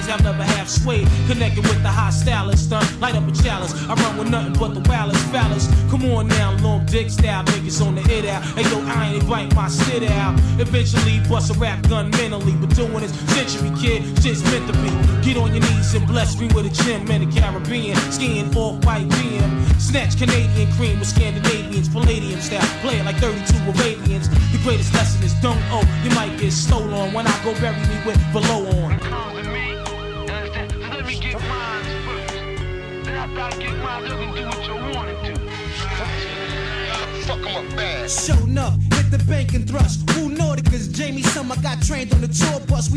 have never half swayed. Connecting with the high stylist, light up a chalice. I run with nothing but the wildest phallus. Come on now, long dick style niggas on the hit out. Hey yo, I ain't invite my sit out. Eventually bust a rap gun mentally, but doing this century, kid, shit's meant to be. Get on your knees and bless me with a gem in the Caribbean. Skiing off white BM. Snatch Canadian cream with Scandinavians, Palladium style. Play it like 32 Arabians. The greatest lesson is don't owe. You might get stolen when I go bury me with below on. Let me get mine first. Then after I get mine, you can do what you want to do. Fuck 'em up bad. Show enough, hit the bank and thrust. Who Nordic? Cause Jamie Summer got trained on the tour bus. We